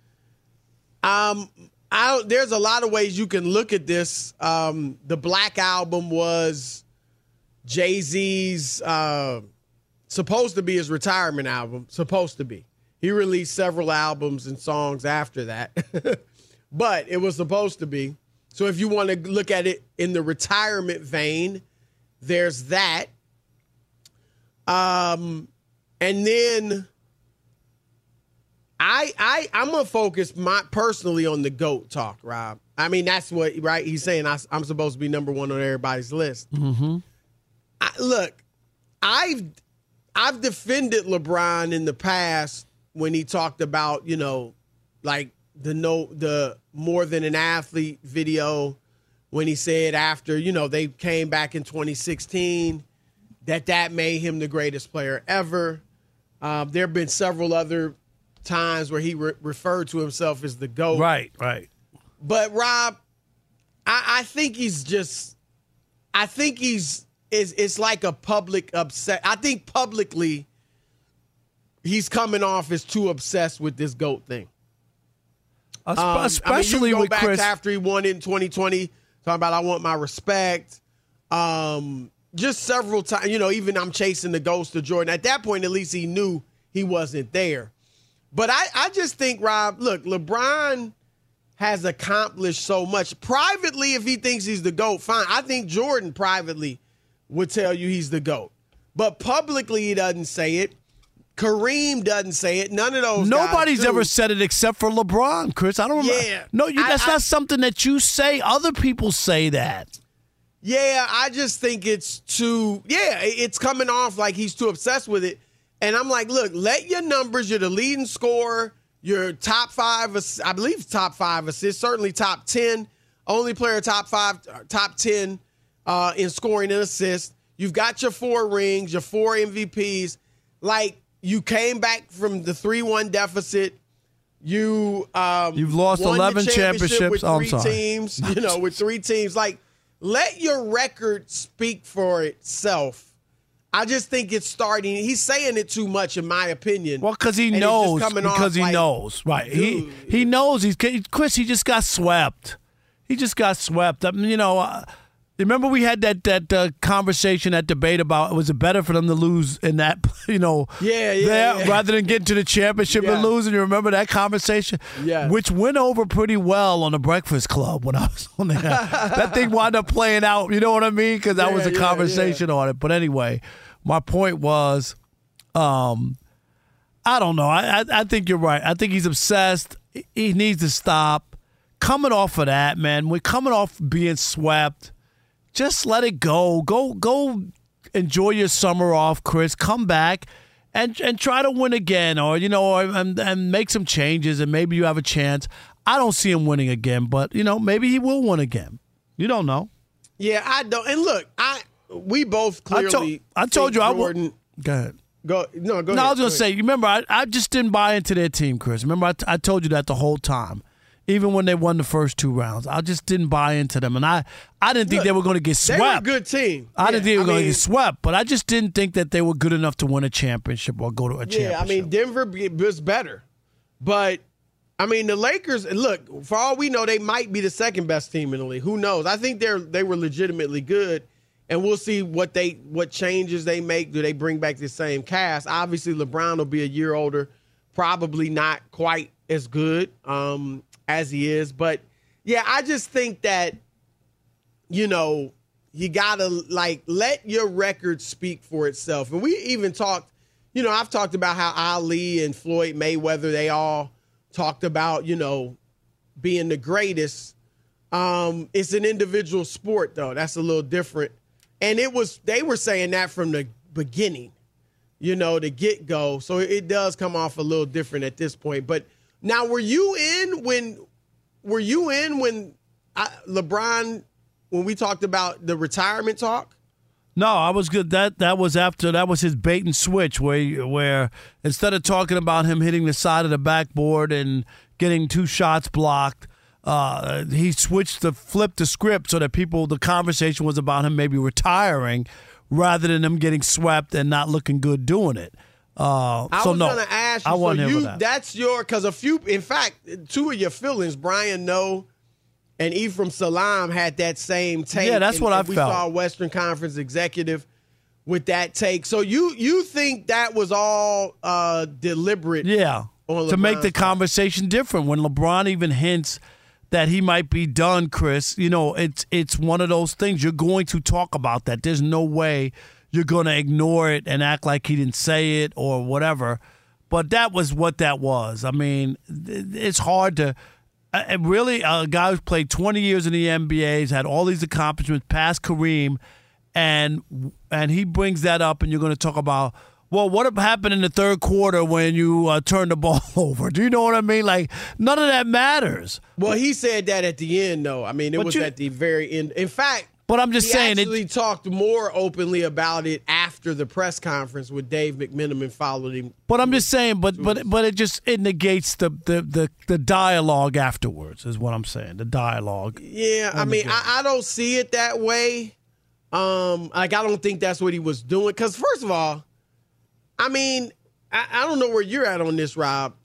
Speaker 5: There's a lot of ways you can look at this. The Black Album was Jay-Z's supposed to be his retirement album. Supposed to be. He released several albums and songs after that, but it was supposed to be. So if you want to look at it in the retirement vein, there's that. And then I'm gonna focus personally on the GOAT talk, Rob. I mean, that's what, right? He's saying I'm supposed to be number one on everybody's list. Mm-hmm. I've defended LeBron in the past when he talked about, like the more than an athlete video, when he said after, they came back in 2016 that made him the greatest player ever. There have been several other times where he referred to himself as the GOAT.
Speaker 7: Right.
Speaker 5: But Rob, I think it's like a public upset. I think publicly he's coming off as too obsessed with this GOAT thing.
Speaker 7: Especially
Speaker 5: you go
Speaker 7: with
Speaker 5: back
Speaker 7: Chris.
Speaker 5: To after he won it in 2020, talking about I want my respect. Just several times, even I'm chasing the ghost of Jordan. At that point, at least he knew he wasn't there. But I just think, Rob, look, LeBron has accomplished so much. Privately, if he thinks he's the GOAT, fine. I think Jordan privately would tell you he's the GOAT. But publicly, he doesn't say it. Kareem doesn't say it. None of those
Speaker 7: Nobody's
Speaker 5: guys do.
Speaker 7: ever said it except for LeBron, Chris. I don't remember.
Speaker 5: Yeah.
Speaker 7: No, that's not something that you say. Other people say that.
Speaker 5: Yeah, I just think it's it's coming off like he's too obsessed with it. And I'm like, look, let your numbers, you're the leading scorer, you're top 5, I believe top 5 assists, certainly top 10, only player top 10 in scoring and assists. You've got your 4 rings, your 4 MVPs. Like, you came back from the 3-1 deficit. You've
Speaker 7: lost 11 championships
Speaker 5: with 3 teams, with 3 teams. Like, let your record speak for itself. I just think it's starting. He's saying it too much, in my opinion.
Speaker 7: Well, because he knows. Right?
Speaker 5: Dude.
Speaker 7: He knows. Chris. He just got swept. I mean, remember we had that conversation, that debate about was it better for them to lose in that, rather than getting to the championship and losing. You remember that conversation?
Speaker 5: Yeah.
Speaker 7: Which went over pretty well on the Breakfast Club when I was on there. That thing wound up playing out. You know what I mean? Because that was a conversation on it. But anyway, my point was, I don't know. I think you're right. I think he's obsessed. He needs to stop. Coming off of that, man. We're coming off being swept. Just let it go. Go enjoy your summer off, Chris. Come back and try to win again, or and make some changes, and maybe you have a chance. I don't see him winning again, but maybe he will win again. You don't know.
Speaker 5: Yeah, I don't. And look, we both clearly.
Speaker 7: I told you
Speaker 5: Jordan,
Speaker 7: go ahead.
Speaker 5: Go ahead.
Speaker 7: No, I was going to say. Remember, I just didn't buy into their team, Chris. Remember, I told you that the whole time. Even when they won the first 2 rounds, I just didn't buy into them, and I didn't think they were going to get swept.
Speaker 5: They were a good team.
Speaker 7: I didn't think they were going to get swept, but I just didn't think that they were good enough to win a championship or go to a championship.
Speaker 5: Yeah, I mean, Denver was better, but I mean, the Lakers. Look, for all we know, they might be the second best team in the league. Who knows? I think they were legitimately good, and we'll see what changes they make. Do they bring back the same cast? Obviously, LeBron will be a year older, probably not quite as good as he is. But, yeah, I just think that, you got to, let your record speak for itself. And we even talked, I've talked about how Ali and Floyd Mayweather, they all talked about, being the greatest. It's an individual sport, though. That's a little different. And they were saying that from the beginning, the get-go. So it does come off a little different at this point. But now, were you in when LeBron, when we talked about the retirement talk?
Speaker 7: No, I was good. That was his bait and switch where instead of talking about him hitting the side of the backboard and getting 2 shots blocked, he flipped the script so that the conversation was about him maybe retiring rather than him getting swept and not looking good doing it.
Speaker 5: I was going to ask you, that's because in fact, 2 of your feelings, Brian Noe and Ephraim Salaam, had that same take.
Speaker 7: Yeah, that's what I felt.
Speaker 5: We saw a Western Conference executive with that take. So you think that was all deliberate?
Speaker 7: Yeah, to make the conversation different. When LeBron even hints that he might be done, Chris, it's one of those things. You're going to talk about that. There's no way you're going to ignore it and act like he didn't say it or whatever. But that was what that was. I mean, it's hard to really, a guy who's played 20 years in the NBA, has had all these accomplishments past Kareem, and he brings that up, and you're going to talk about, well, what happened in the third quarter when you turned the ball over? Do you know what I mean? Like, none of that matters.
Speaker 5: Well, he said that at the end, though. I mean, it was at the very end. In fact,
Speaker 7: but I'm just saying,
Speaker 5: he actually talked more openly about it after the press conference with Dave McMenamin followed him.
Speaker 7: But I'm just saying, but it negates the dialogue afterwards, is what I'm saying. The dialogue.
Speaker 5: Yeah, I mean, I don't see it that way. I don't think that's what he was doing. Because first of all, I mean, I don't know where you're at on this, Rob.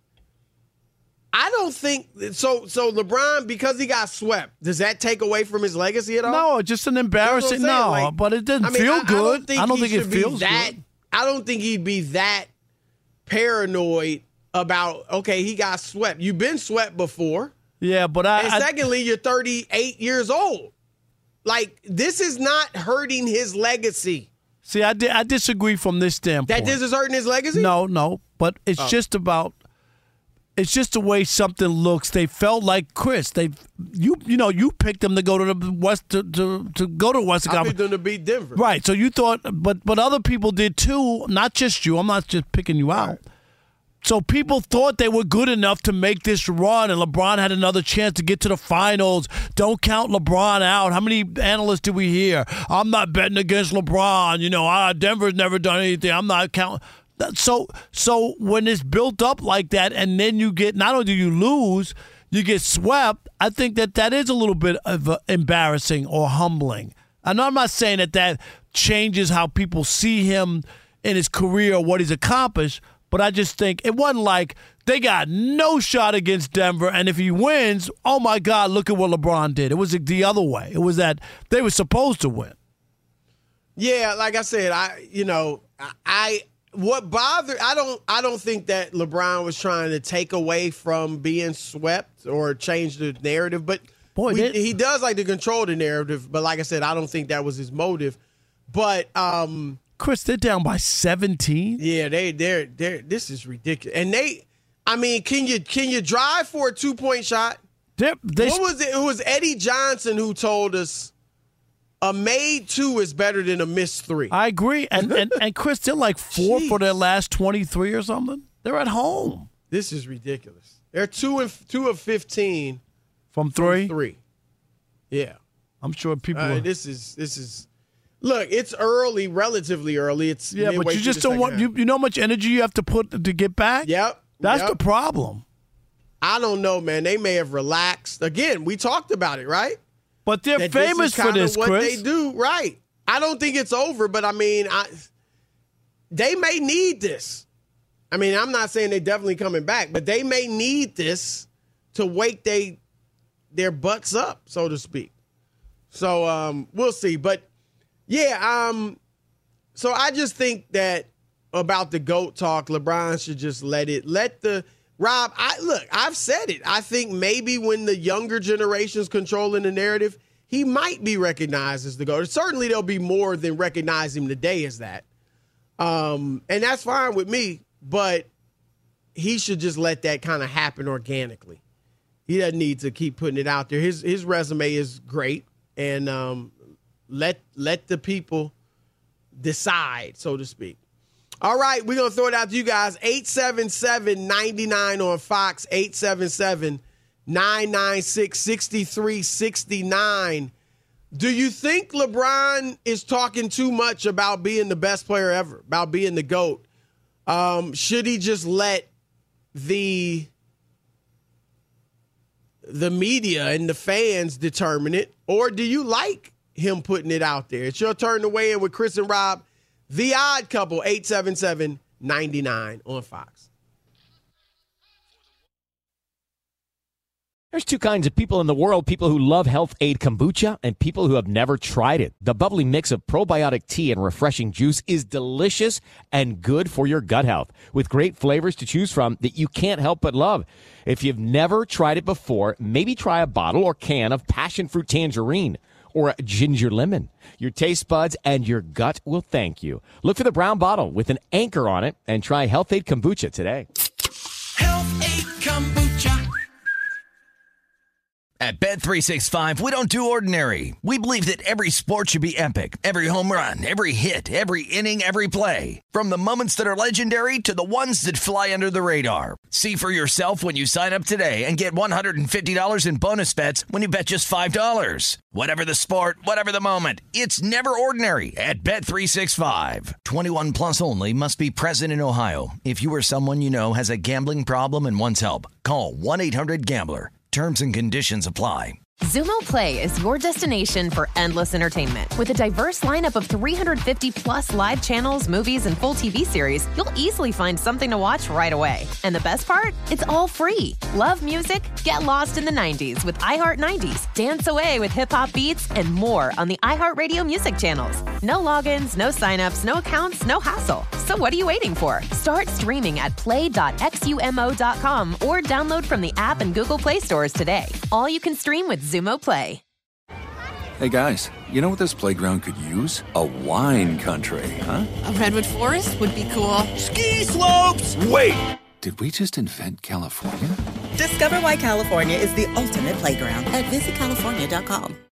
Speaker 5: I don't think so. So LeBron, because he got swept, does that take away from his legacy at all?
Speaker 7: No, just an embarrassing. No, but it doesn't feel good. I don't think it feels good.
Speaker 5: I don't think he'd be that paranoid about. Okay, he got swept. You've been swept before.
Speaker 7: Yeah, but
Speaker 5: secondly, you're 38 years old. Like, this is not hurting his legacy.
Speaker 7: See, I disagree from this standpoint.
Speaker 5: That this is hurting his legacy?
Speaker 7: No, but it's just about. It's just the way something looks. They felt like Chris. You picked them to go to the West to go to Western Conference.
Speaker 5: I picked them to beat Denver.
Speaker 7: Right. So you thought, but other people did too. Not just you. I'm not just picking you out. Right. So people thought they were good enough to make this run, and LeBron had another chance to get to the finals. Don't count LeBron out. How many analysts did we hear? I'm not betting against LeBron. Denver's never done anything. I'm not counting. So when it's built up like that, and then you get, not only do you lose, you get swept, I think that is a little bit of embarrassing or humbling. And I'm not saying that changes how people see him in his career or what he's accomplished, but I just think it wasn't like they got no shot against Denver, and if he wins, oh my God, look at what LeBron did. It was the other way. It was that they were supposed to win.
Speaker 5: Yeah, like I said, what bothered, I don't think that LeBron was trying to take away from being swept or change the narrative, but he does like to control the narrative. But like I said, I don't think that was his motive. But
Speaker 7: Chris, they're down by 17.
Speaker 5: Yeah, they're this is ridiculous. And can you drive for a 2-point shot? What was it? It was Eddie Johnson who told us a made 2 is better than a missed 3.
Speaker 7: I agree. And Chris, they're like 4 for their last 23 or something. They're at home.
Speaker 5: This is ridiculous. They're 2 of 15
Speaker 7: from 3.
Speaker 5: 3. Yeah.
Speaker 7: I'm sure people
Speaker 5: this is look, it's early, relatively early. It's
Speaker 7: but you just don't want you know how much energy you have to put to get back?
Speaker 5: Yep.
Speaker 7: That's the problem.
Speaker 5: I don't know, man. They may have relaxed. Again, we talked about it, right?
Speaker 7: But they're famous for this,
Speaker 5: what
Speaker 7: Chris.
Speaker 5: They do, right. I don't think it's over, but I mean, they may need this. I mean, I'm not saying they're definitely coming back, but they may need this to wake their butts up, so to speak. So we'll see. But, yeah, so I just think that about the GOAT talk, LeBron should just Rob, I've said it. I think maybe when the younger generation's controlling the narrative, he might be recognized as the GOAT. Certainly there'll be more than recognize him today as that. And that's fine with me, but he should just let that kind of happen organically. he doesn't need to keep putting it out there. His resume is great, and let the people decide, so to speak. All right, we're going to throw it out to you guys. 877-99 on Fox, 877-996-6369. Do you think LeBron is talking too much about being the best player ever, about being the GOAT? Should he just let the media and the fans determine it? Or do you like him putting it out there? It's your turn to weigh in with Chris and Rob. The Odd Couple, 877-99 on Fox.
Speaker 9: There's two kinds of people in the world, people who love Health Aid Kombucha and people who have never tried it. The bubbly mix of probiotic tea and refreshing juice is delicious and good for your gut health, with great flavors to choose from that you can't help but love. If you've never tried it before, maybe try a bottle or can of passion fruit tangerine or a ginger lemon. Your taste buds and your gut will thank you. Look for the brown bottle with an anchor on it and try Health Aid Kombucha today.
Speaker 10: Health Aid Kombucha.
Speaker 4: At Bet365, we don't do ordinary. We believe that every sport should be epic. Every home run, every hit, every inning, every play. From the moments that are legendary to the ones that fly under the radar. See for yourself when you sign up today and get $150 in bonus bets when you bet just $5. Whatever the sport, whatever the moment, it's never ordinary at Bet365. 21 plus only. Must be present in Ohio. If you or someone you know has a gambling problem and wants help, call 1-800-GAMBLER. Terms and conditions apply.
Speaker 11: Xumo Play is your destination for endless entertainment. With a diverse lineup of 350 plus live channels, movies, and full TV series, you'll easily find something to watch right away. And the best part? It's all free. Love music? Get lost in the 90s with iHeart 90s, dance away with hip-hop beats, and more on the iHeartRadio music channels. No logins, no signups, no accounts, no hassle. So what are you waiting for? Start streaming at play.xumo.com or download from the app and Google Play stores today. All you can stream with Xumo Play.
Speaker 12: Hey guys, you know what this playground could use? A wine country, huh?
Speaker 13: A redwood forest would be cool.
Speaker 10: Ski slopes!
Speaker 12: Wait! Did we just invent California?
Speaker 14: Discover why California is the ultimate playground at visitcalifornia.com.